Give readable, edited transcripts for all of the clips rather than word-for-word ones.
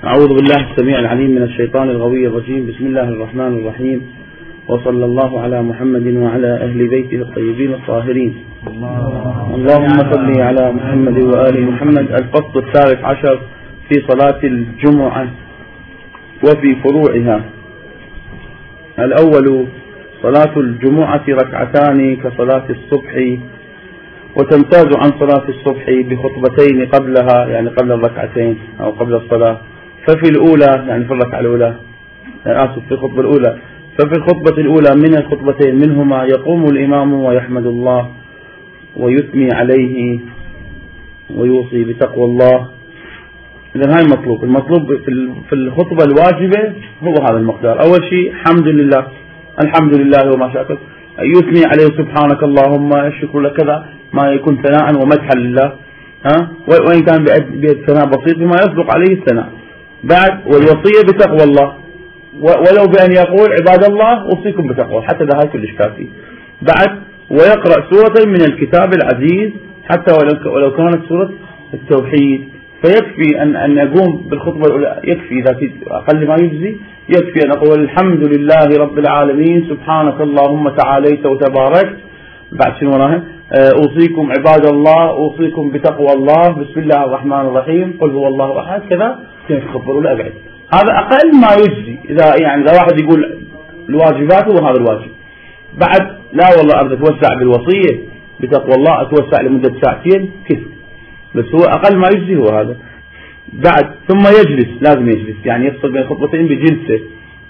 أعوذ بالله السميع العليم من الشيطان الغوي الرجيم. بسم الله الرحمن الرحيم، وصلى الله على محمد وعلى أهل بيته الطيبين الطاهرين. اللهم صل على محمد وآل محمد. الفصل 13 في صلاة الجمعة وفي فروعها. الأول: صلاة الجمعة ركعتان كصلاة الصبح، وتمتاز عن صلاة الصبح بخطبتين قبلها، يعني قبل الركعتين أو قبل الصلاة. ففي الأولى، يعني في الركعة الأولى، في الخطبة الأولى، ففي الخطبة الأولى من الخطبتين منهما يقوم الإمام ويحمد الله ويثني عليه ويوصي بتقوى الله. إذن هاي المطلوب في الخطبة الواجبة هو هذا المقدار. أول شيء حمد لله، الحمد لله وما شاكر، يثني عليه سبحانك اللهم الشكر لك، كذا ما يكون ثناء ومدحا لله، وإن كان بثناء بسيط بما يصدق عليه الثناء. بعد والوصية بتقوى الله، ولو بأن يقول عباد الله أوصيكم بتقوى، حتى ده هاي كلش كافي. بعد ويقرأ سورة من الكتاب العزيز، حتى ولو كانت سورة التوحيد. فيكفي أن نقوم بالخطبة الأولى، يكفي إذا أقل ما يجزي، يكفي أن أقول الحمد لله رب العالمين سبحانك اللهم تعاليت وتباركت. بعد شنو وراها؟ أوصيكم عباد الله أوصيكم بتقوى الله، بسم الله الرحمن الرحيم، قل هو الله أحد، كذا في الخطبة الأولى أبعد. هذا أقل ما يجزي. إذا واحد يقول الواجبات هو هذا الواجب. بعد لا والله أريد أتوسع بالوصية بتقوى الله، أتوسع لمدة ساعتين، كيف؟ بس هو أقل ما يجزي هو هذا. بعد ثم يجلس، لازم يجلس، يعني يفصل بين الخطبتين بجلسة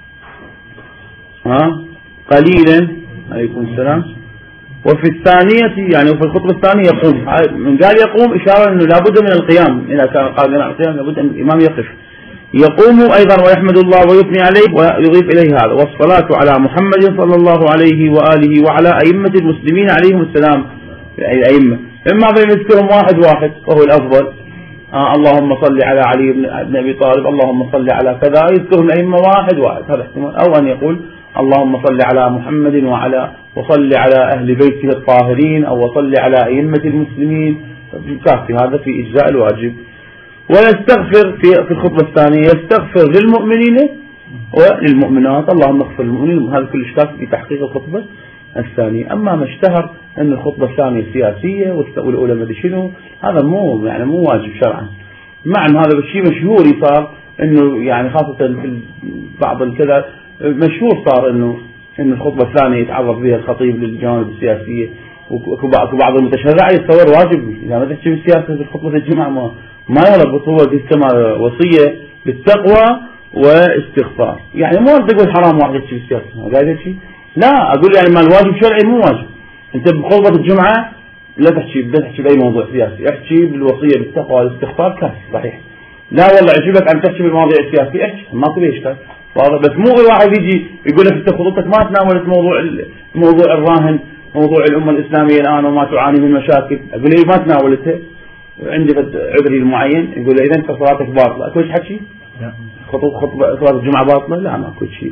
قليلا. عليكم السلام. وفي الثانية، يعني وفي الخطبة الثانية يقوم. من قال يقوم إشارة أنه لابد من القيام، إذا كان قادرا على القيام لابد أن الإمام يقف. يقوم أيضا ويحمد الله ويثني عليه ويضيف إليه هذا: والصلاة على محمد صلى الله عليه وآله وعلى أئمة المسلمين عليهم السلام. الأئمة إما يذكرهم واحد واحد وهو الأفضل، اللهم صل على علي بن أبي طالب، اللهم صل على كذا، يذكرهم الأئمة واحد واحد، هذا احتمال. أو أن يقول اللهم صل على محمد وصل على أهل بيته الطاهرين، أو وصل على أئمة المسلمين. كافي هذا في إجزاء الواجب. ويستغفر في الخطبة الثانية، يستغفر للمؤمنين وللمؤمنات، اللهم اغفر للمؤمنين. هذا كل كافي في تحقيق الخطبة الثانية. أما ما اشتهر أن الخطبة الثانية سياسية والأولى ما ادري شنو، هذا مو واجب شرعا. مع أن هذا الشيء مشهور صار، أنه يعني خاصة في بعض الكذا مشهور صار أنه الخطبة الثانية يتعرض بها الخطيب للجوانب السياسية، وبعض المتشرع يتصور واجب إذا ما تحكي بالسياسة في خطبة الجمعة ما يربط. هو كما وصية بالتقوى واستغفار، يعني مو تقول حرام واحد يحكي بالسياسة، قاعد شيء لا أقول يعني ما الواجب شرعي مو واجب. أنت بخطبة الجمعة لا تحكي بأي موضوع سياسي، احكي بالوصية بالتقوى والاستغفار كافي صحيح. لا والله عجبك أن تحكي بالمواضيع السياسية، احكي ما تبي إشكال. بس مو الواحد يجي يقول لك أنت خطبتك ما تناولت موضوع الراهن، موضوع الأمة الإسلامية الآن وما تعاني من مشاكل. أقول لي ما تناولتها، عندي عذري المعين. يقول لي إذا أنت صلاتك باطلة، أكو حكي؟ خطبة صلاة الجمعة باطلة؟ لا ما أكو شيء.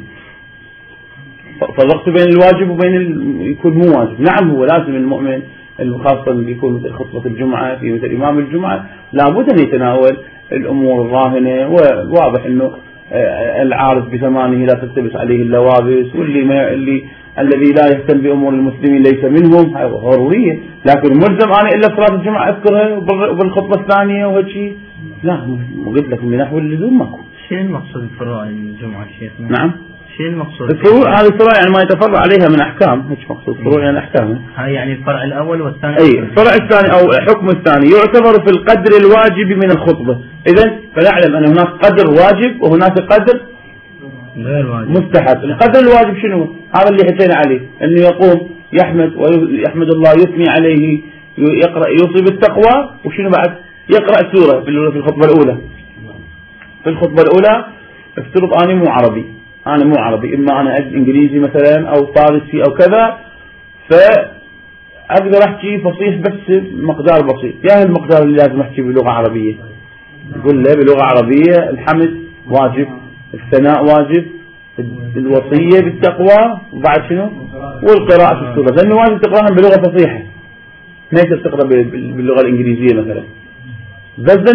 فرقت بين الواجب وبين يكون مو واجب. نعم هو لازم المؤمن خاصة يكون مثل خطبة الجمعة في مثل إمام الجمعة لابد أن يتناول الأمور الراهنة، وواضح أنه العارف بثمانه لا تلتبس عليه اللوابس، الذي لا يهتم بأمور المسلمين ليس منهم، هاي ضرورية. لكن ملزم أنا إلا صلاة الجمعة أذكرها بالخطبة الثانية وهالشيء؟ لا، قلت لك من نحو اللزوم ماكو. شيء المقصود بفروع الجمعة شيخنا؟ نعم، شيء المقصود الفروع هذه الفروع يعني ما يتفرع عليها من أحكام. هيك مقصود فروع يعني أحكام. هاي يعني الفرع الأول والثاني. أي الفرع الثاني أو حكم الثاني يعتبر في القدر الواجب من الخطبة. إذن فنعلم أن هناك قدر واجب وهناك قدر غير واجب مستحب. القدر الواجب شنو؟ هذا اللي حكينا عليه، أنه يقوم يحمد الله يثني عليه يقرأ يوصي بالتقوى، وشنو بعد؟ يقرأ سورة في الخطبة الأولى. في الخطبة الأولى افترض أنا مو عربي، إما أنا إنجليزي مثلا أو فارسي أو كذا، فأقدر أحكي فصيح بس مقدار بسيط. يا المقدار اللي لازم أحكي بلغة عربية، يقول له بلغة عربية الحمد واجب، الثناء واجب، الوصية بالتقوى، وبعد شنو؟ والقراءة في السورة، لأنه واجب تقرأها بلغة فصيحة، ما يصير تقرأ باللغة الإنجليزية مثلا. بس ذني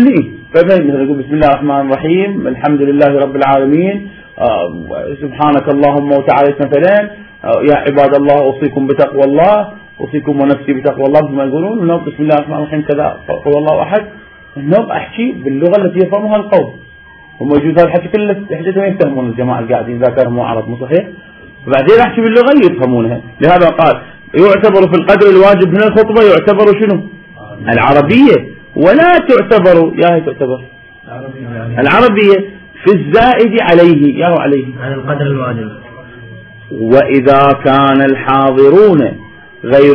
فمثلا يقول بسم الله الرحمن الرحيم الحمد لله رب العالمين سبحانك اللهم وتعالى مثلا يا عباد الله أوصيكم بتقوى الله أوصيكم ونفسي بتقوى الله كما يقولون. ونوب بسم الله الرحمن الرحيم كذا قل الله أحد. النوب أحكي باللغة التي يفهمها القوم، وموجود هذا الحكي كله حجتهم يفهمون الجماعة القاعدين إذا كانوا مو عرب مو صحيح، وبعدين أحكي باللغة يفهمونها. لهذا قال يعتبر في القدر الواجب من الخطبة يعتبر شنو؟ العربية، ولا تعتبر يا هي تعتبر العربية في الزائد عليه يا هو عليه على القدر الواجب. وإذا كان الحاضرون غير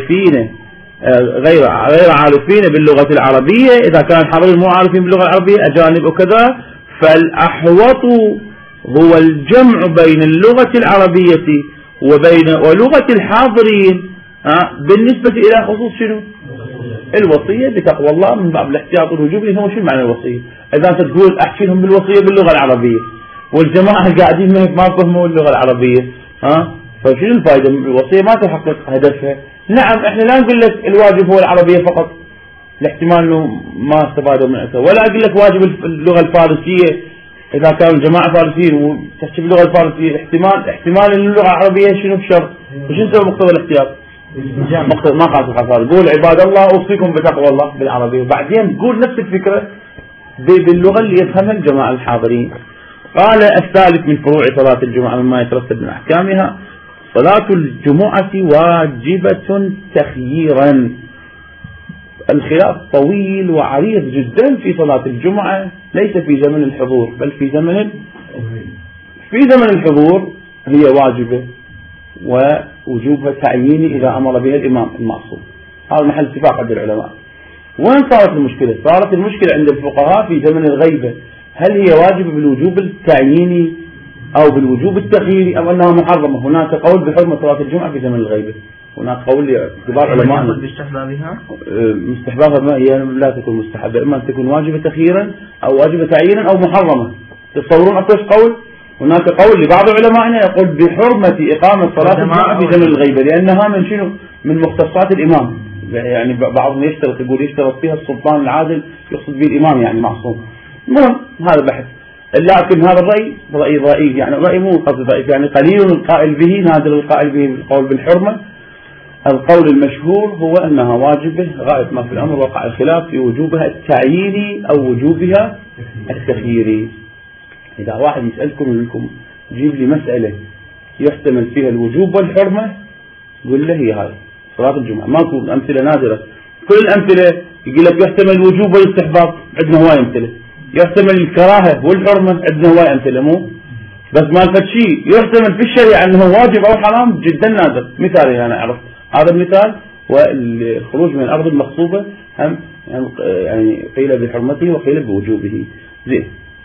عارفين باللغة العربية، إذا كان الحاضرين مو عارفين باللغة العربية أجانب وكذا، فالأحوط هو الجمع بين اللغة العربية ولغة الحاضرين بالنسبة إلى خصوص شنو؟ الوصية بتقوى الله من باب الاحتياط والوجوب. اللي هو شنو معنى الوصية؟ إذا أنت تقول أحكي لهم بالوصية باللغة العربية والجماعة القاعدين ما فهموا اللغة العربية فشنو الفائدة؟ الوصية ما تحقق هدفها. نعم احنا لا نقول لك الواجب هو العربية فقط لاحتمال انه ما استفادوا من أثر، ولا أقول لك واجب اللغة الفارسية إذا كانوا الجماعة فارسيين وتحكي باللغة الفارسية احتمال أن اللغة العربية شنو بشرط. وشنو سوى مقتضى الاحتياط؟ مقتضى ما قال سبحانه قول عباد الله أوصيكم بتقوى الله بالعربية، وبعدين تقول نفس الفكرة باللغة اللي يفهمها الجماعة الحاضرين. قال الثالث من فروع صلاة الجمعة مما يترتب من أحكامها صلاة الجمعة واجبة تخييرا. الخلاف طويل وعريض جدا في صلاة الجمعة، ليس في زمن الحضور بل في زمن الحضور هي واجبة ووجوبها تعييني إذا أمر بها الإمام المعصوم. هذا محل اتفاق عند العلماء. وين صارت المشكلة؟ صارت المشكلة عند الفقهاء في زمن الغيبة، هل هي واجبة بالوجوب التعييني أو بالوجوب التخييري أو أنها محرمة؟ هناك قول بحرمة صلاة الجمعة في زمن الغيبة، هناك قول لكبار علماء باستحبابها مستحبابها هي لا تكون مستحبة، إما أن تكون واجبة تخييرا أو واجبة تعيينا أو محرمة. تصورون أكثر قول؟ هناك قول لبعض علمائنا يقول بحرمة إقامة صلاة الجمعة في زمن الغيبة لأنها من شنو؟ من مختصات الإمام. يعني بعضهم يشترط فيها السلطان العادل يقصد به الإمام يعني معصوم. المهم هذا بحث، لكن هذا الرأي ضعيف، يعني الرأي مو قصد ضعيف، يعني قليل القائل به نادر القائل به القول بالحرمة. القول المشهور هو أنها واجبة غاية ما في الأمر، وقع الخلاف في وجوبها التعييني أو وجوبها التخييري. إذا واحد يسألكم منكم جيب لي مسألة يحتمل فيها الوجوب والحرمة قل له هي هاي صلاة الجمعة، ماكو أمثلة نادرة. كل الأمثلة يقول لك يحتمل الوجوب والاستحباب، عندنا هواي أمثلة. يحتمل الكراهة والحرمة، عندنا هواي أمثلة. مو بس ما فد شيء يحتمل في الشريعة أنه واجب أو حرام جدا نادر. مثال أنا أعرف هذا المثال، والخروج من الأرض المغصوبة هم يعني قيل بحرمته وقيل بوجوبه. زين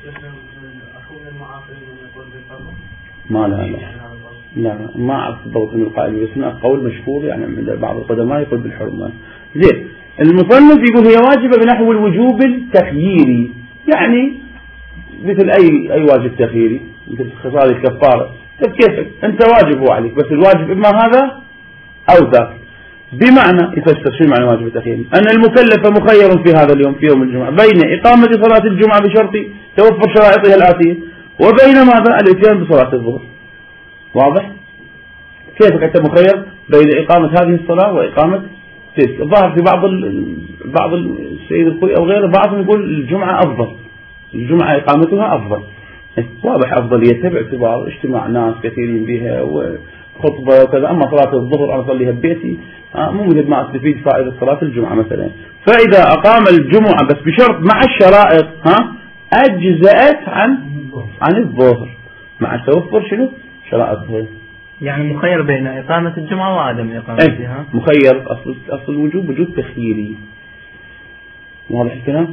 لا ما أعرف بالضبط من القائل، بس هناك قول مشهور يعني عند بعض القدماء يقول بالحرمة. زين المصنف يقول هي واجبة بنحو الوجوب التخييري، يعني مثل أي واجب تخييري، مثل خصال الكفارة. كيفك أنت واجب هو عليك، بس الواجب إما هذا أو ذاك. بمعنى يفسر شو معنى واجب التخييري؟ أن المكلف مخير في هذا اليوم في يوم الجمعة بين إقامة صلاة الجمعة بشرط توفر شرائطها الآتية وبين ماذا؟ الاتيان بصلاة الظهر. واضح؟ كيفك أنت مخير بين إقامة هذه الصلاة وإقامة تلك؟ الظاهر في بعض السيد الخوي أو غيره بعضهم يقول الجمعة أفضل، الجمعة إقامتها أفضل. واضح أفضليتها باعتبار اجتماع ناس كثيرين بها وخطبة وكذا. أما صلاة الظهر أنا أصليها ببيتي مو مثل ما أستفيد فائدة صلاة الجمعة مثلا. فإذا أقام الجمعة بس بشرط مع الشرائط أجزأت عن الظهر مع توفر شنو؟ شرائط الظهر. يعني مخير بين إقامة الجمعة وعدم إقامتها. مخير. أصل الوجوب وجوب تخييري. واضح الكلام؟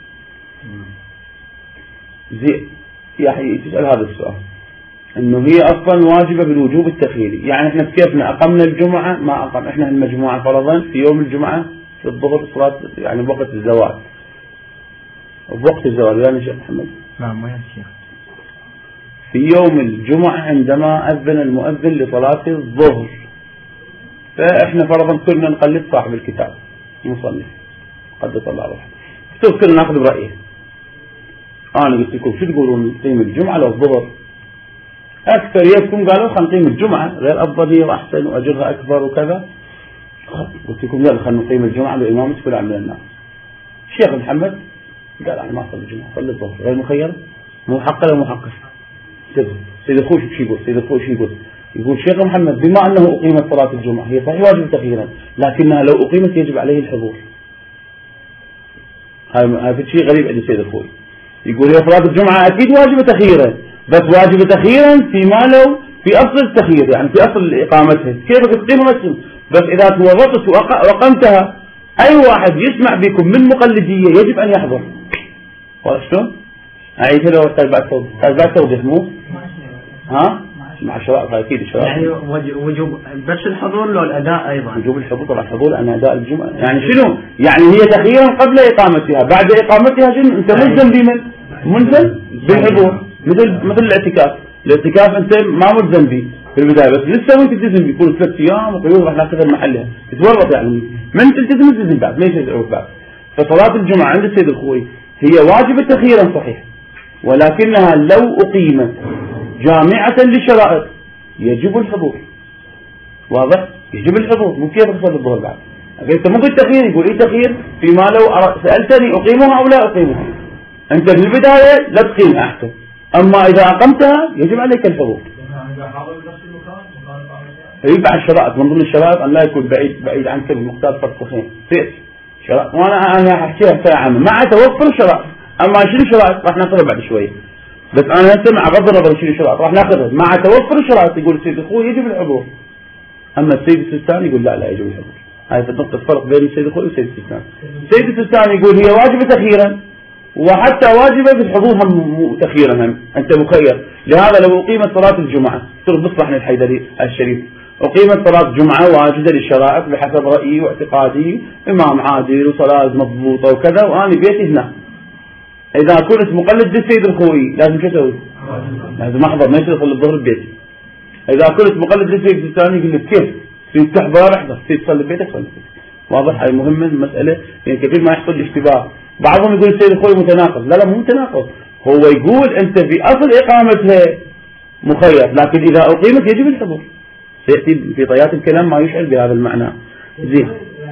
زين يعني تسأل هذا السؤال انه هي اصلا واجبة بالوجوب التخييري، يعني احنا كيفنا اقمنا الجمعة ما اقم احنا المجموعة فرضا في يوم الجمعة في الظهر صلاة يعني بوقت الزوال، بوقت الزوال يعني شيخ محمد. نعم يا شيخ. في يوم الجمعة عندما أذن المؤذن لصلاة الظهر، فاحنا فرضا كنا نقلد صاحب الكتاب المصنف قدس الله روحه، كلنا ناخذ برأيه أنا قلت لكم شو تقولون نقيم الجمعة لو الظهر؟ أكثريتكم قالوا خلينا نقيم الجمعة غير أفضلية وأحسن وأجرها أكبر وكذا. قلت لكم يلا خلينا نقيم الجمعة بإمامة فلان من الناس. الشيخ محمد قال أنا ما أصلي الجمعة أصلي الظهر غير مخير مو حق ولا مو حق. سيد أخوي شو يقول؟ سيد أخوي شو يقول؟ يقول الشيخ محمد بما أنه أقيمت صلاة الجمعة هي صحيح واجب تخييرا لكنها لو أقيمت يجب عليه الحضور. هاي في شيء غريب عند سيد أخوي. يقول هي صلاة الجمعة أكيد واجبة تخييرا بس واجبة تخييرا فيما لو في أصل التخيير يعني في أصل إقامتها كيف تقيم مسلم بس إذا توظفت وقمتها أي واحد يسمع بكم من مقلدية يجب أن يحضر. شلون؟ أعيد لو بعد توضيح مو؟ ها؟ مع الشرائط أكيد الشرائط. يعني وجوب بس الحضور لو الأداء أيضا. وجوب الحضور طبعا الحضور أن أداء الجمعة يعني شنو؟ يعني هي تخييرا قبل إقامتها بعد إقامتها شنو؟ أنت ملزم بمن؟ ملزم بالحضور مثل الاعتكاف أنت ما ملزم به في البداية بس لسه وانت تلتزم به كل 3 أيام وقيود راح ناخذها محلها تتورط يعني من تلتزم بعد ما يصير بعد. فصلاة الجمعة عند السيد الخوي هي واجبة تخييرا صحيح ولكنها لو أقيمت جامعة للشرائط يجب الحضور. واضح؟ يجب الحضور مو كيف تصلي الظهر بعد. انت مو بالتخيير يقول ايه تخيير فيما لو سألتني أقيمها أو لا أقيمها انت في البداية لا تقيمها أحسن أما إذا أقمتها يجب عليك الحضور. يبع الشرائط من ضمن الشرائط أن لا يكون بعيد عن سبيل المختار فرق خين شرائط وأنا أحكيها ساعة مع توفر الشرائط. أما شنو الشرائط راح ناخذها بعد شوية بس أنا هسه مع غض النظر شنو الشرائط راح ناخذها مع توفر الشرائط. يقول السيد الخوي يجب الحضور أما السيد السيستاني يقول لا يجب الحضور. هاي نقطة فرق بين السيد الخوي والسيد السيستاني. السيد السيستاني يقول هي واجبة تخييرا وحتى واجبة بالحضور هم تخييرا هم أنت مخير. لهذا لو أقيمت صلاة الجمعة صار بصلح الحيدري الشريف أقيمت صلاة الجمعة واجدة للشرائط بحسب رأيي واعتقادي إمام عادل وصلاة مضبوطة وكذا وأنا بيتي هنا. إذا كنت مقلد للسيد الخوي لازم شو أسوي؟ لازم أحضر ما يصير أصلي الظهر ببيتي. إذا كنت مقلد للسيد الثاني يقول لك كيف؟ تريد تحضر احضر تريد تصلي ببيتك صلي ببيتك. واضح؟ هاي مهمة المسألة يعني كثير ما يحصل اشتباه. بعضهم يقول السيد الخوي متناقض. لا مو متناقض هو يقول أنت في أصل إقامتها مخير لكن إذا أقيمت يجب الحضور. سيأتي في طيات الكلام ما يشعر بهذا المعنى. زين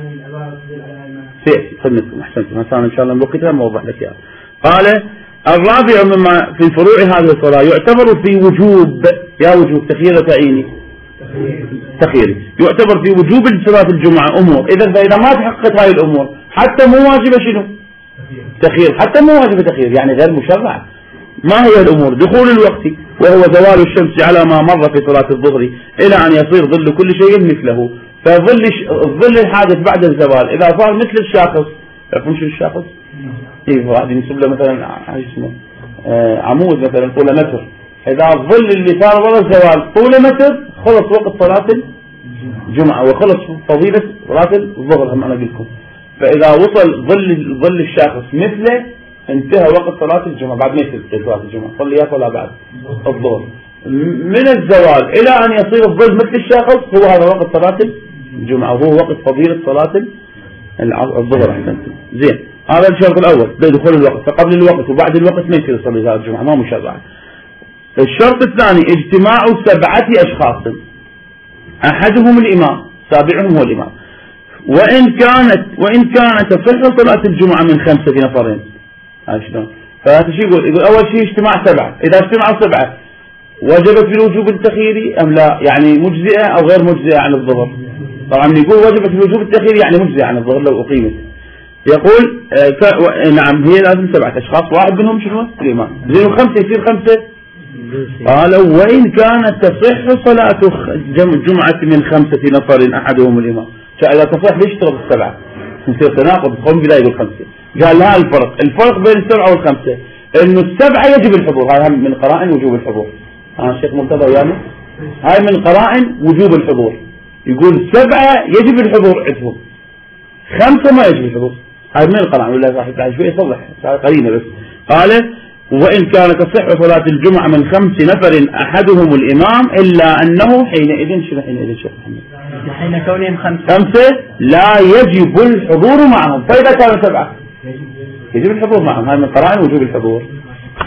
سيأتي خدمتكم أحسنتم هسان إن شاء الله بوقتها موضح لك يعني. قال الرابع مما في فروع هذه الصلاة يعتبر في وجوب وجوب تخيير تعييني تخييري يعتبر في وجوب صلاة الجمعة أمور إذا ما تحققت هاي الأمور حتى مو واجبة شنو تخيير حتى مو واجبة تخيير يعني غير مشرعة. ما هي الأمور؟ دخول الوقت وهو زوال الشمس على ما مر في صلاة الظهر إلى أن يصير ظل كل شيء مثله. فظل الحادث بعد الزوال إذا صار مثل الشاخص يعرفون شو الشاخص؟ واحد ينسب له مثلا اسمه عمود مثلا طوله متر إذا الظل اللي صار ورا الزوال طوله متر خلص وقت صلاة الجمعة وخلص فضيلة صلاة الظهر هم أنا أقول لكم. فإذا وصل ظل الشاخص مثله انتهى وقت صلاة الجمعة بعد ما يصير صلاة الجمعة صليات ولا بعد الظهر من الزوال إلى أن يصير الظل مثل الشاخص هو هذا وقت صلاة الجمعة وهو وقت فضيلة صلاة الظهر. أحسنتم زين. هذا الشرط الأول دخول الوقت فقبل الوقت وبعد الوقت ما يصير يصلي صلاة الجمعة ما مشرع. الشرط الثاني اجتماع 7 أشخاص أحدهم الإمام سابعهم هو الإمام وإن كانت تصح صلاة الجمعة من 5 نفرين. شلون؟ فهذا شيء يقول أول شيء اجتماع 7 إذا اجتمعوا 7 وجبت بالوجوب التخييري أم لا يعني مجزئة أو غير مجزئة عن الظهر. طبعا يقول وجبت بالوجوب التخييري يعني مجزئة عن الظهر لو أقيمت. يقول نعم هي لازم 7 أشخاص واحد منهم شنو الإمام زين 5 يصير 5. قالوا وإن كانت تصح صلاة الجمعة من 5 نفر أحدهم الإمام. إذا تصح ليش ترى 7 يصير تناقض قوم بلا يقول 5. قال لا الفرق بين 7 و5 إنه 7 يجب الحضور. هاي من قرائن وجوب الحضور. الشيخ مرتضى يعني هاي من قرائن وجوب الحضور. يقول 7 يجب الحضور عندهم 5 ما يجب الحضور. هاي من القرائن ولا صاحب شوي يصلح قرينة بس. قال وإن كانت تصح صلاة الجمعة من 5 نفر أحدهم الإمام إلا أنه حينئذ شنو حينئذ شيخ محمد حين كونهم 5 لا يجب الحضور معهم. فإذا كانوا 7 يجب الحضور معهم. هاي من قرائن وجوب الحضور.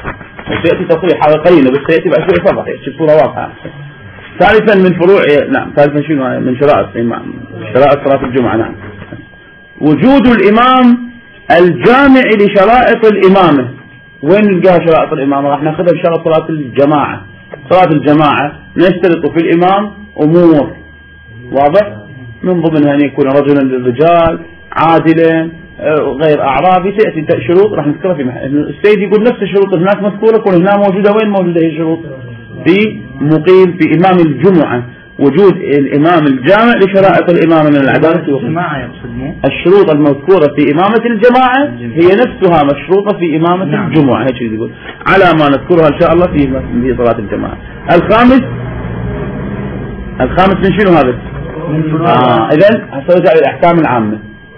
وسيأتي تصريح هذا قليلا بس سيأتي بعد شوي صبح يحكي بصورة واضحة. ثالثا من فروع نعم ثالثا شنو من شرائط الإمام شرائط صلاة الجمعة نعم وجود الإمام الجامع لشرائط الإمامة. وين نلقاها شرائط الإمامة؟ راح ناخذها بشرط صلاة الجماعة. صلاة الجماعة نشترط في الإمام أمور واضح من ضمنها أن يكون رجلا للرجال عادلا غير أعرابي. سيأتي شروط راح نذكرها في السيد يقول نفس الشروط هناك مذكورة كون هنا موجودة. وين موجودة هي الشروط؟ في مقيم في إمام الجمعة وجود الإمام الجامع لشرائط الإمامة من العدالة الجماعة يقصد الشروط المذكورة في إمامة الجماعة هي نفسها مشروطة في إمامة الجمعة. هيك يقول على ما نذكرها إن شاء الله في صلاة الجماعة. الخامس من شنو هذا؟ إذن هسوي الأحكام العامة.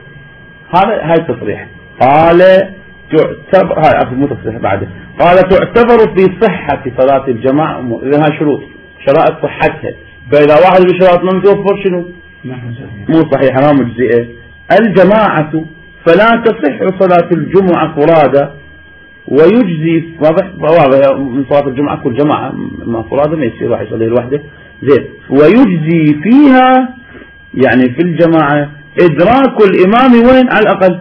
هاي التصريح قال تعتبر هاي مو تصريح بعده قال تعتبر في صحة صلاة الجماعة. إذا هاي شروط شرائط صحتها. فإذا واحد بشرائط ما متوفر شنو؟ مو صحيحة ما مجزئة. الجماعة فلا تصح صلاة الجمعة فرادى ويجزي واضح من صلاة الجمعة كل جماعة ما فرادى ما يصير واحد يصلي لوحده زين. ويجزي فيها يعني في الجماعة إدراك الإمام وين على الأقل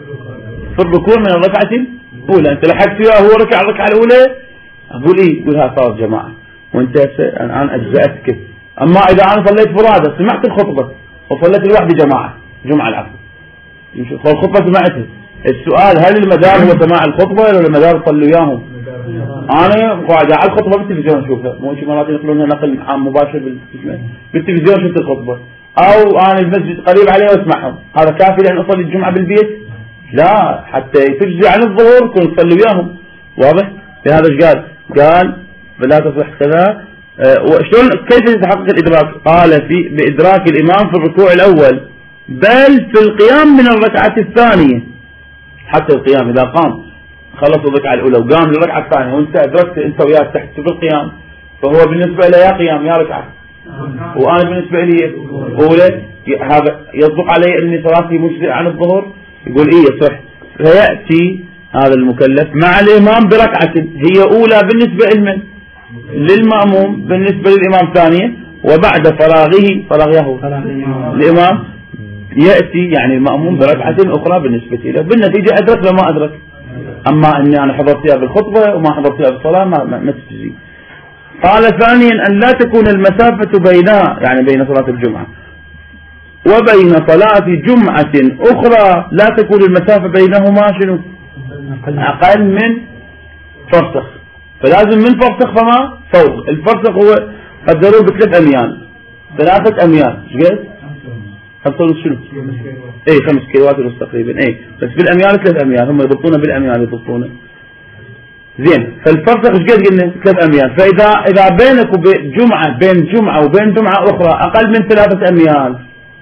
في الركوع من الركعة الأولى. أنت لحقت فيها هو ركع الركعة الأولى أقول إيه يقول ها صار جماعة وأنت الآن أجزأتك. أما إذا أنا صليت فرادى سمعت الخطبة وصليت لوحدي جمعة العفو فالخطبة سمعتها. السؤال هل المدار هو سماع الخطبة ولا المدار صلوا وياهم؟ أنا قاعد على الخطبة بالتلفزيون أشوفها مو شيء مرات ينقلونها نقل عام مباشر بالتلفزيون شفت الخطبة أو أنا المسجد قريب عليه واسمعهم. هذا كافي لأن أصلي الجمعة بالبيت؟ لا حتى تجزي عن الظهور كن تصلي وياهم واضح. لهذا ايش قال فلا تصح كذا. وشلون كيف يتحقق الإدراك؟ قال بإدراك الإمام في الركوع الأول بل في القيام من الركعة الثانية. حتى القيام إذا قام خلص الركعة الأولى وقام للركعة الثانية وأنت أدركت أنت وياه تحت في القيام فهو بالنسبة له يا قيام يا ركعة وأنا بالنسبة لي أولى. هذا يصدق علي أني صلاتي مجزئة عن الظهر؟ يقول إيه صح. فيأتي هذا المكلف مع الإمام بركعة هي أولى بالنسبة للمأموم بالنسبة للإمام ثانية وبعد فراغه الإمام يأتي يعني المأموم بركعة أخرى بالنسبة له بالنتيجة أدرك وما أدرك. أما أني أنا حضرتها بالخطبة وما حضرتها بالصلاة ما تجزي. قال ثانيا أن لا تكون المسافة بينها يعني بين صلاة الجمعة وبين صلاة جمعة أخرى لا تكون المسافة بينهما شنو أقل من فرسخ. فلازم من فرسخ فما فوق. الفرسخ هو قدروه ب3 أميال 3 أميال ايش قد؟ 5 شنو؟ 5 كيلوات ونص تقريبا بس بالأميال 3 أميال هم يضبطونه بالأميال يضبطونه زين. فالفرسخ ايش قد قلنا 3 أميال. فإذا بينك وبين جمعة وبين جمعة أخرى أقل من 3 أميال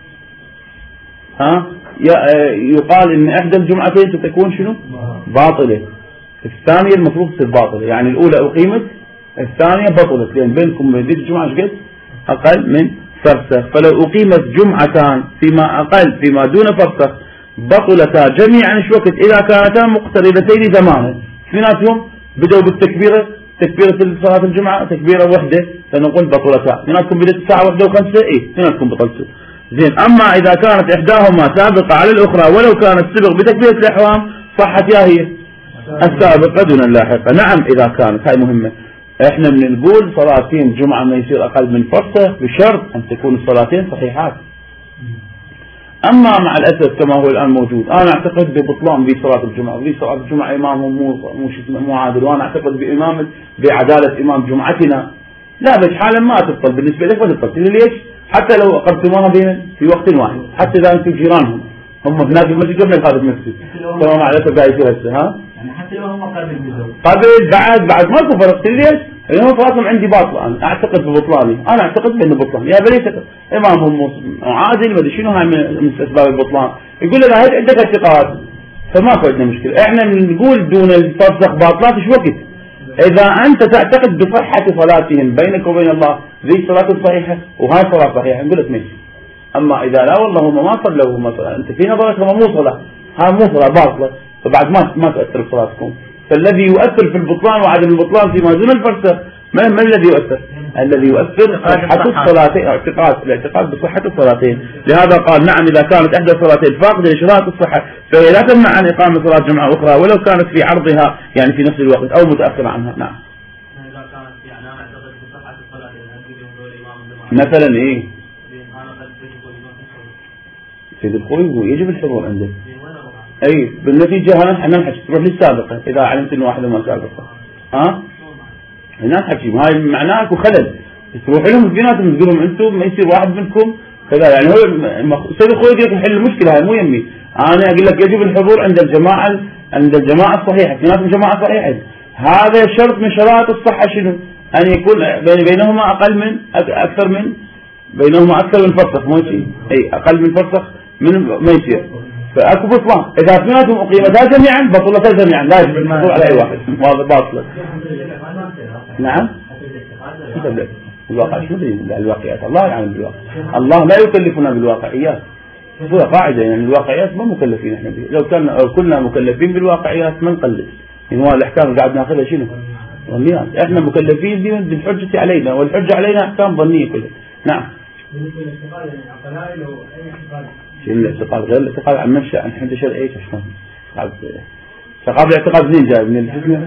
يقال إن إحدى الجمعتين ستكون شنو؟ باطلة. الثانية المفروض تصير باطلة يعني الأولى أقيمت الثانية بطلت لأن بينكم وبين الجمعة ايش قد؟ أقل من فرسخ. فلو أقيمت جمعتان فيما أقل فيما دون فرسخ بطلتا جميعا ايش وقت إذا كانتا مقتربتين زمانا. اثنيناتهم بدأوا بالتكبيرة تكبيرة صلاة الجمعة تكبيرة واحدة فنقول بطلتا. اثنيناتكم بدأت الساعة 1:05 اثنيناتكم بطلتوا زين. أما إذا كانت إحداهما سابقة على الأخرى ولو كانت سبق بتكبيرة الإحرام صحت يا هي السابقة دون اللاحقة. نعم إذا كانت هاي مهمة. احنا بنقول صلاتين جمعة ما يصير أقل من فرسخ بشرط أن تكون الصلاتين صحيحات. أما مع الأسف كما هو الآن موجود أنا أعتقد ببطلان بصلاة الجمعة وفي صلاة الجمعة إمامهم مو عادل وأنا أعتقد بعدالة إمام جمعتنا لا بس حالا ما تبطل بالنسبة لك ما تبطل. ليش؟ حتى لو أقمتموها في وقت واحد حتى إذا أنتم جيرانهم هم هناك المسجد قبل هذا المسجد تمام على تبعي هسه يعني حتى لو هم قبل بعد ما فرقت. ليش؟ لأنه صلاتهم عندي باطلة. أنا أعتقد ببطلاني أنا أعتقد بأنه بطلان يا بليس إمامهم عادل ما أدري شنو هاي من أسباب البطلان. يقول لنا هاي عندك اعتقاد فما عندنا مشكلة. إحنا بنقول دون الفرسخ باطلات إيش وقت إذا أنت تعتقد بصحة صلاتهم بينك وبين الله ذي صلاة صحيحة وهاي صلاة صحيحة نقول لك ماشي. أما إذا لا والله هم ما صلوا أنت في نظرك هم مو صلاة هاي مو صلاة باطلة فبعد ما تأثر بصلاتكم فالذي يؤثر في البطلان وعدم البطلان فيما دون الفرسخ ما الذي يؤثر؟ الذي يؤثر صحة الصلاتين، الاعتقاد بصحة الصلاتين. لهذا قال نعم إذا كانت إحدى الصلاتين فاقدة لشراط الصحة فهي لا تمنع عن إقامة صلاة جمعة أخرى ولو كانت في عرضها يعني في نفس الوقت أو متأخرة عنها. نعم. مثلا إيه؟ سيد الخوي يجب الحضور عنده. أي بالنتيجة هنا نحكي تروح للسابقة إذا علمت إنه واحدة ما سابقة. هنا نحكي هاي معناه اكو خلل. تروح لهم بيناتهم تقول لهم أنتم ما يصير واحد منكم كذا يعني هو سيد الخوي يقول لك حل المشكلة هاي مو يمي. أنا أقول لك يجب الحضور عند الجماعة الصحيحة بيناتهم جماعة صحيحة. هذا شرط من شرائط الصحة شنو؟ أن يكون بينهما أقل من أكثر من بينهما أكثر من فرسخ مو شيء. أي أقل من فرسخ من ما يصير. فأكو بطلان إذا اثنيناتهم أقيمتا جميعا بطلتا جميعا لا يجب الحضور على أي واحد باطلة. نعم. الواقع شو الواقعيات الله يعلم بالواقع. الله لا يكلفنا بالواقعيات. هو قاعدة يعني الواقعيات ما مكلفين احنا به. لو كنا مكلفين بالواقعيات ما نقلد. يعني هو الأحكام اللي قاعد ناخذها شنو؟ ظنيات. احنا مكلفين بالحجة علينا والحجة علينا أحكام ظنية كلها. نعم. شنو الاعتقاد غير الاعتقاد عن منشأ عن حد شرعي شلون؟ اعتقاد الاعتقاد منين جاي من الحكمة؟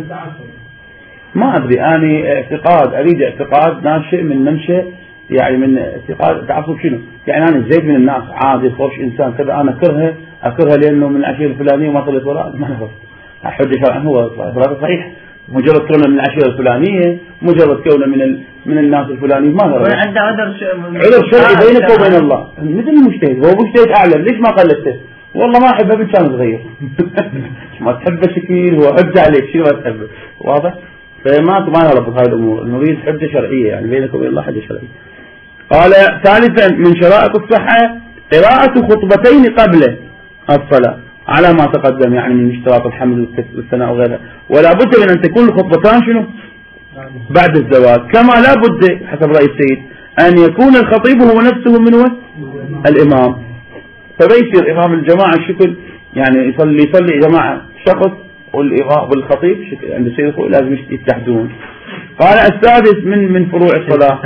ما أدري أنا أريد اعتقاد ناشئ من منشأ يعني من اعتقاد تعصب شنو؟ يعني أنا زيد من الناس عادي خوش إنسان كذا أنا أكرهه لأنه من العشيرة الفلانية وما صليت وراء ما نعرف. حجة شرعا هو صحيح مجرد كونه من العشيرة الفلانية مجرد كونه من الناس الفلانيين ما نعرف. عنده عذر شرعي بينك وبين الله مثل المجتهد هو مجتهد أعلم ليش ما قلدته؟ والله ما أحبه من كان صغير. ما تحبه شكيل هو حجة عليك شيء ما تحبه واضح؟ فما يربط هاي الأمور. نريد حجة شرعية يعني بينك وبين الله حجة شرعية. قال ثالثا من شرائط الصحة قراءة خطبتين قبل الصلاة على ما تقدم يعني من اشتراط الحمد والثناء وغيرها. ولا بد من أن تكون الخطبتان شنو؟ بعد الزواج. كما لا بد حسب رأي السيد أن يكون الخطيب هو نفسه من هو الإمام. فبيصير إمام الجماعة الشكل يعني يصلي جماعة شخص والخطيب عند السيد الخوي لازم يتحدون. قال السادس من فروع الصلاة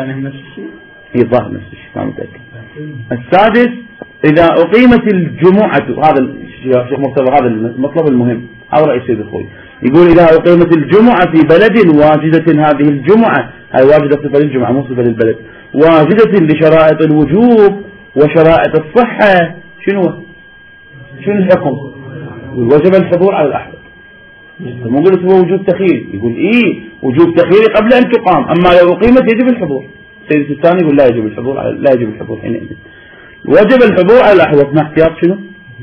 يظهر نفس الشيء ما متأكد. السادس إذا أقيمت الجمعة هذا الشيخ مرتضى هذا المطلب المهم أو رأي السيد الخوي يقول إذا أقيمت الجمعة في بلد واجدة هذه الجمعة هاي واجدة صفة للجمعة مو صفة للبلد واجدة لشرائط الوجوب وشرائط الصحة شنو الحكم؟ وجب الحضور على الأحوال. مو قلت هو وجوب تخييري يقول وجوب تخييري قبل أن تقام أما لو أقيمت يجب الحضور. السيد الثاني يقول لا يجب الحضور حينئذ. وجب الحضور على الأحوال مع احتياط شنو؟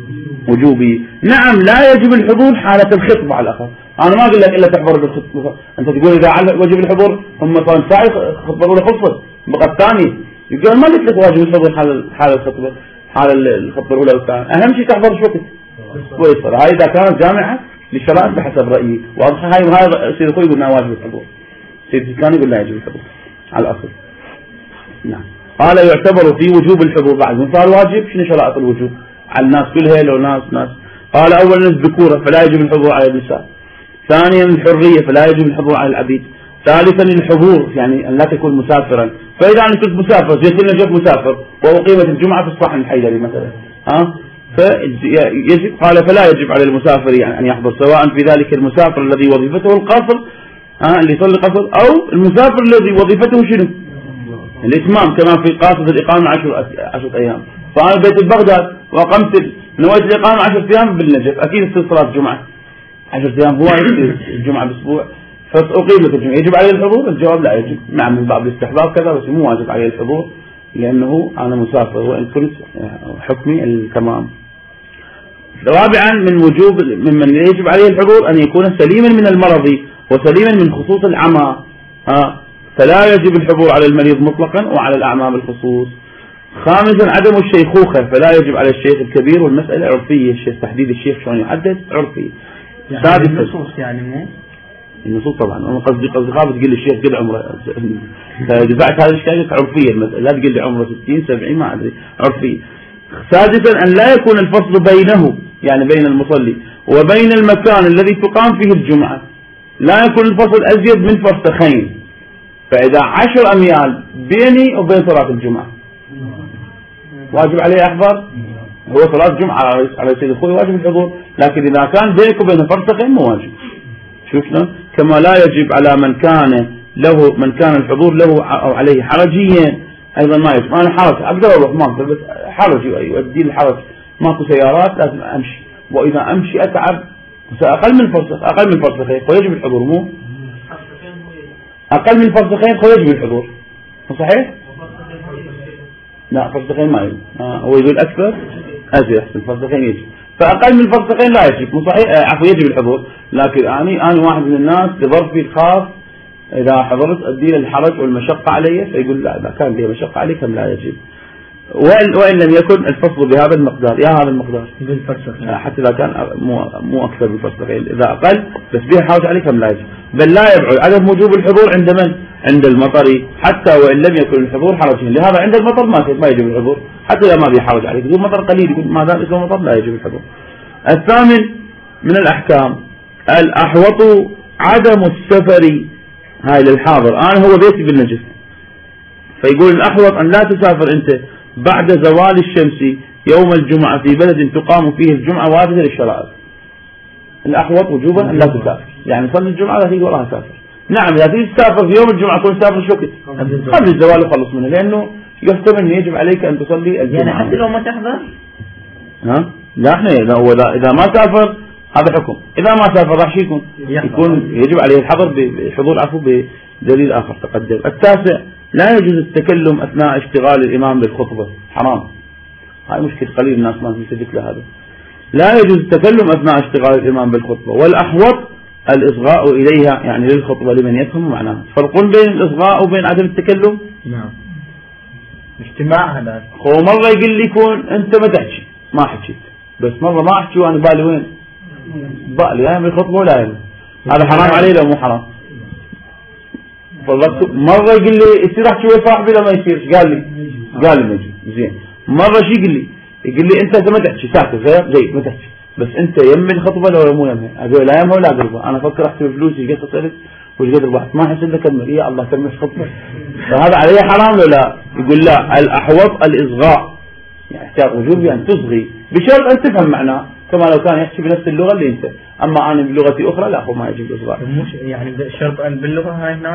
وجوبي. نعم لا يجب الحضور حالة الخطبة على الأقل. أنا ما أقول لك إلا تحضر بالخطبة. أنت تقول إذا وجب الحضور هم صار ساعي خطبة ولا خطبة بقى الثاني يقول ما قلت لك واجب الحضور حال الخطبة حال الخطبة الأولى والثانية. أهم شيء تحضر شو وقت ويصل. هاي إذا كانت جامعة للشرائط بحسب رأيي واضح. هاي السيد الخوي يقول واجب الحضور. السيد الثاني يقول لا يجب الحضور على الأصل. نعم. قال يعتبر في وجوب الحضور بعد من صار واجب شنو شرائط الوجوب على الناس كلها لو ناس. قال أولا الذكورة فلا يجب الحضور على النساء. ثانيا الحرية فلا يجب الحضور على العبيد. ثالثا الحضور يعني أن لا تكون مسافرا. فإذا أنا كنت مسافر جيت مسافر وأقيمت الجمعة في الصحن الحيدري مثلا فيجب قال فلا يجب على المسافر يعني أن يحضر سواء في ذلك المسافر الذي وظيفته القصر اللي يصلي قصر أو المسافر الذي وظيفته شنو الإتمام كما في قاصد الإقامة 10 أيام. فأنا بيت بغداد وأقمت نويت الإقامة 10 أيام بالنجف أكيد تصير صلاة الجمعة 10 أيام هو الجمعة بأسبوع فأقيمت الجمعة يجب عليه الحضور؟ الجواب لا يجب. نعم من باب الاستحباب كذا بس مو واجب عليه الحضور لأنه أنا مسافر وإن كنت حكمي التمام. رابعا ممن يجب عليه الحضور أن يكون سليما من المرض وسليما من خصوص العمى فلا يجب الحضور على المريض مطلقا وعلى الأعمى بالخصوص. خامسا عدم الشيخوخة فلا يجب على الشيخ الكبير والمسألة عرفية الشيخ تحديد الشيخ شلون يحدد عرفي. يعني النصوص يعني مو النصوص طبعا أنا قصدي خاف تقول لي الشيخ قد عمره دفعت هذا الشيء عرفية المسألة لا تقول لي عمره 60 70 ما أدري عرفية. سادسا أن لا يكون الفصل بينه يعني بين المصلي وبين المكان الذي تقام فيه الجمعة لا يكون الفصل أزيد من فرسخين. فإذا 10 أميال بيني وبين صلاة الجمعة واجب عليه أحضر. هو صلاة جمعة على سيد أخوي واجب الحضور، لكن إذا كان بينك وبين فرسخين مو واجب. شفنا؟ كما لا يجب على من كان الحضور له أو عليه حرجيا أيضا ما يجب. أنا حرج أقدر أروح ما أقدر، بس حرج يؤدي الحرج، ماكو سيارات لازم أمشي، وإذا أمشي أتعب أقل من فرسخين فيجب الحضور. مو أقل من فرسخين فيجب الحضور، صحيح؟ لا فرسخين ما يجب. هو يقول أكثر أزيد أحسن، فرسخين يجب، فأقل من فرسخين لا يجب. مو صحيح، عفوا يجب الحضور. لكن أنا واحد من الناس لظرفي الخاص إذا حضرت أدي الحرج والمشقة علي، فيقول لا إذا كان لي مشقة عليك لا يجب. وإن لم يكن الفصل بهذا المقدار، هذا المقدار حتى إذا كان مو أكثر من فرسخين، إذا أقل بس به حرج عليك لا يجب. بل لا يبعد عدم وجوب الحضور عند من؟ عند المطر، حتى وإن لم يكن الحضور حرجين. لهذا عند المطر ما يجب الحضور، حتى إذا ما به حرج عليك، يقول مطر قليل، يقول ما دام اسمه مطر لا يجب الحضور. الثامن من الأحكام الأحوط عدم السفر. هاي للحاضر، أنا هو بيتي بالنجس، فيقول الأحوط أن لا تسافر أنت بعد زوال الشمس يوم الجمعة في بلد تقام فيه الجمعة واردة للشرائع. الأحوط وجوبا أن لا تسافر، يعني صلي الجمعة لا تيجي وراها تسافر. نعم إذا تيجي تسافر في يوم الجمعة كل سافر شو وقت قبل الزوال وخلص منه، لأنه يحتمل يجب عليك أن تصلي الجمعة. يعني حتى لو ما تحضر؟ لا احنا إذا ما سافر هذا حكم، إذا ما سافر راح يكون يجب عليه الحضر بحضور بدليل آخر تقدم. التاسع لا يجوز التكلم أثناء اشتغال الإمام بالخطبة، حرام. هاي مشكلة قليل الناس ما تنتبه لهذا. لا يجوز التكلم أثناء اشتغال الإمام بالخطبة. والأحوط الإصغاء إليها، يعني للخطبة لمن يفهم معناها. فرق بين الإصغاء وبين عدم التكلم. نعم اجتماع. هذا هو مرة يقول لي يكون أنت ما تحكي، ما حكيت، بس مرة ما أحكي وأنا بالي وين؟ بالي يعني بالخطبة ولا يعني هذا حرام عليه لو مو حرام. مرة يقول لي يصير أحكي ويا صاحبي لما يصير، قال لي نجي زين. مرة شي يقول لي أنت ما تحكي ساكت غير جيد ما تحكي، بس أنت يمي الخطبة لو مو يمي. أقول لا يمها ولا أقربها، أنا أفكر أحسب فلوسي ايش قد خسرت وايش قد ربحت، ما أحس إلا كمل يا الله كمل خطبة. فهذا عليه حرام ولا؟ يقول لا الأحوط الإصغاء، يعني احتياط وجوبي أن تصغي بشرط أن تفهم معناه، كما لو كان يحكي بنفس اللغة اللي أنت. أما أنا بلغتي أخرى لا، هو ما يجب الإصغاء. يعني شرط أن باللغة هاي هنا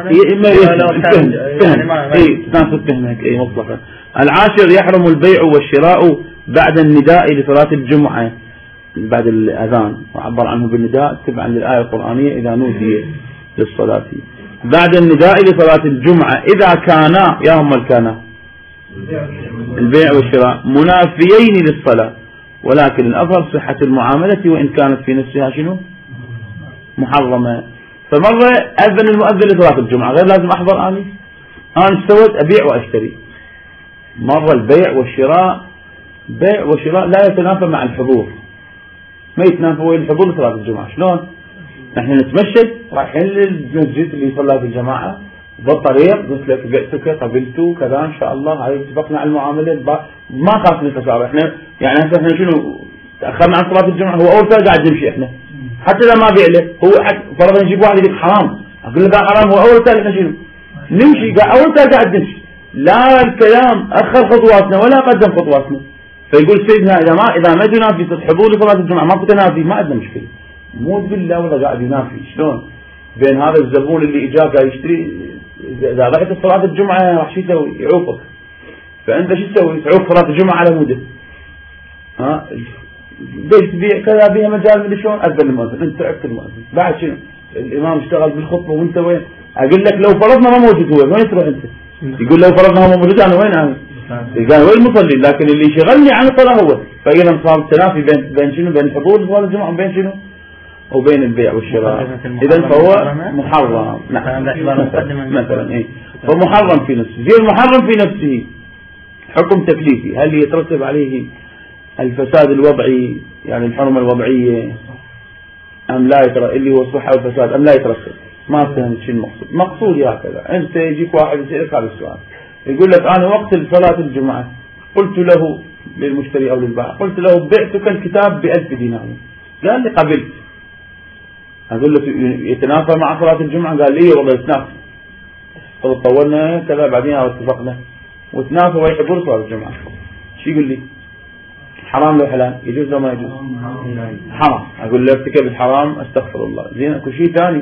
فهمك مطلقا. العاشر يحرم البيع والشراء بعد النداء لصلاة الجمعة، بعد الأذان، وعبر عنه بالنداء تبعا للآية القرآنية إذا نودي للصلاة. بعد النداء لصلاة الجمعة إذا كانا، يا هم الكانا البيع والشراء منافيين للصلاة، ولكن الأفضل صحة المعاملة وإن كانت في نفسها شنو؟ محرمة. فمرة أذن المؤذن لصلاة الجمعة غير لازم أحضر أنا استويت أبيع وأشتري. مرة البيع والشراء لا يتنافى مع الحضور، ما يتنافى وين الحضور لصلاة الجمعة. شلون؟ نحن نتمشى رايحين للمسجد اللي يصلى في الجماعة بالطريق، قلت لك بعتك قبلته كذا إن شاء الله، هاي اتفقنا على المعاملة، ما خاف من التسارع. احنا يعني احنا شنو تأخرنا عن صلاة الجمعة، هو أول ساعة قاعد نمشي احنا، حتى إذا ما بيع له هو فرضا يجيب واحد يقول حرام، أقول له حرام، هو أول ساعة احنا شنو نمشي، أول ساعة قاعد نمشي، لا الكلام أخر خطواتنا ولا قدم خطواتنا. فيقول سيدنا إذا ما ينافي حضور لصلاة الجمعة ما كنت نافي ما عندنا مشكلة. مو تقول لا ولا قاعد ينافي، شلون بين هذا الزبون اللي اجاك قاعد يشتري اذا رحت صلاة الجمعة راح شو يسوي؟ يعوقك. فانت شو تسوي؟ تعوق صلاة الجمعة على موده. ليش تبيع كذا بيها مجال من شلون؟ اذن المؤذن، انت تعبت المؤذن، بعد شنو؟ الامام اشتغل بالخطبة وانت وين؟ اقول لك لو فرضنا ما موجود هو وين تروح انت؟ يقول لو فرضنا هو موجود انا وين انا؟ قال وين المصلي؟ لكن اللي شغلني عن الصلاة هو. فاذا صار التنافي بين شنو؟ بين حضور صلاة الجمعة وبين شنو؟ وبين البيع والشراء. إذا فهو محرم. نعم مثلا فمحرم في نفسه. زي المحرم في نفسه حكم تكليفي، هل يترتب عليه الفساد الوضعي يعني الحرمة الوضعية أم لا يترتب، اللي هو الصحة والفساد أم لا يترتب؟ ما فهمت شو المقصود. مقصود هكذا، أنت يجيك واحد يسألك هذا السؤال يقول لك أنا وقت صلاة الجمعة قلت له للمشتري أو للبائع، قلت له بعتك الكتاب ب1000 دينار، قال لي قبلت. أقول له يتنافى مع صلاة الجمعة؟ قال لي والله يتنافى. طولنا كذا بعدين اتفقنا وتنافى ويحضر صلاة الجمعة. شو يقول لي؟ حرام لو حلال؟ يجوز لو ما يجوز؟ حرام. أقول له ارتكب الحرام أستغفر الله. زين أكو شيء ثاني،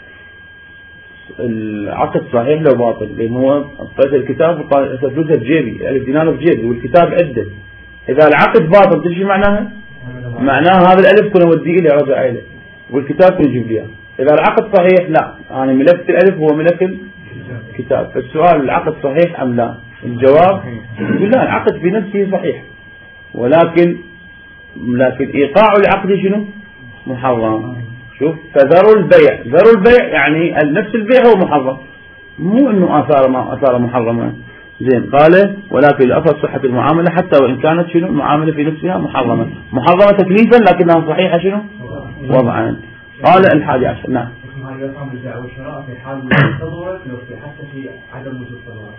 العقد صحيح لو باطل؟ لأنه هو طيت الكتاب فلوسه بجيبي، 1000 دينار بجيبي والكتاب عدة. إذا العقد باطل تدري معناها؟ معناها هذا الألف كنا وديه إلي رجع إليه والكتاب كنا يجيب لي. إذا العقد صحيح لا، أنا ملكت الألف هو ملك الكتاب. فالسؤال العقد صحيح أم لا؟ الجواب يقول لا، العقد في نفسه صحيح، ولكن إيقاع العقد شنو؟ محرم. شوف، فذروا البيع، ذروا البيع يعني نفس البيع هو محرم، مو انه اثار محرمه. زين، قال ولكن الاصل صحه المعامله حتى وان كانت شنو المعامله في نفسها محرمه تكليفا لكنها صحيحه شنو وضعا. قال 11. نعم. هذا يقام البيع والشراء في حال الحضور حتى في عدم وجود صلوات.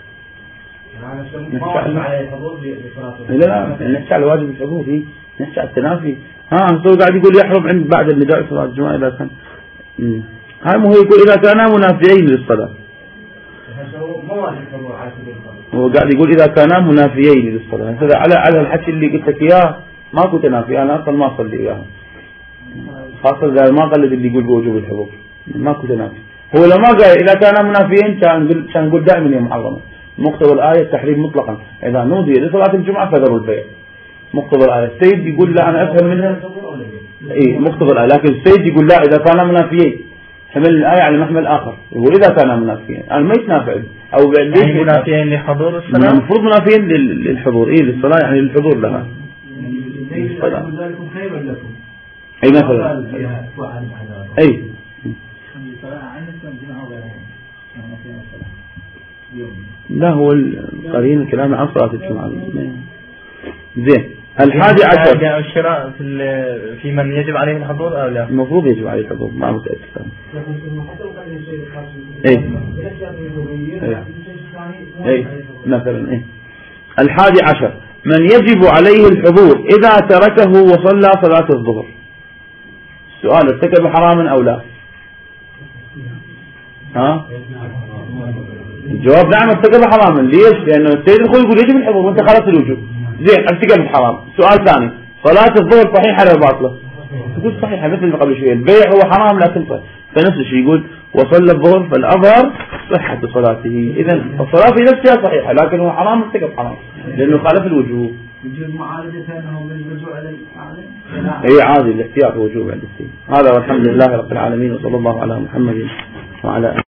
لا نحكي على واجب الحضور، نحكي على التنافي. هو قاعد يقول يحرم عند بعد النداء صلاة الجمعة إذا كان هاي مو، هو يقول إذا كانا منافيين للصلاة. هو قاعد يقول إذا كانا منافيين للصلاة. هذا على الحكي اللي قلت لك إياه ماكو تنافي، أنا أصلا ما أصلي إياها، خاصة إذا ما قلد اللي يقول بوجوب الحضور، ماكو تنافي. هو لما قال إذا كانا منافيين كان نقول دائما هي محرمة. مقتضى الآية التحريم مطلقا، إذا نودي لصلاة الجمعة فذروا البيع. مقتضى الآية. السيد يقول لا، أنا أفهم منها مقتضى الآية، لكن السيد يقول لا إذا كان منافيين، حمل الآية على محمل آخر، يقول إذا كان منافيين أنا ما يتنافع أو يعني منافيين لحضور الصلاة، المفروض منافيين للحضور، للصلاة يعني للحضور لها. أي مثلا لا، هو القرين الكلام عن صلاة الجمعة. زين، 11. الشراء في من يجب عليه الحضور أو لا؟ المفروض يجب عليه الحضور، ما متأكد. مثلا 11. من يجب عليه الحضور إذا تركه وصلى صلاة الظهر. السؤال ارتكب حراما أو لا؟ الجواب نعم ارتكب حراما. ليش؟ لأنه السيد الخوي يقول يجب الحضور وانت خلصت الوجوب. زين، ارتكب الحرام. سؤال ثاني، صلاة الظهر صحيحة ولا باطلة؟ تقول صحيحة مثل ما قبل شوية. البيع هو حرام لكن صحيح، فنفس الشيء يقول وصلى الظهر فالأظهر صحة صلاته. إذا الصلاة في نفسها صحيحة لكن هو حرام، ارتكب حرام لأنه خالف الوجوب. يجوز معالجة أنه بالرجوع عليه؟ أي عادي، الاحتياط وجوب عند السيد. هذا والحمد لله رب العالمين، وصلى الله على محمد وعلى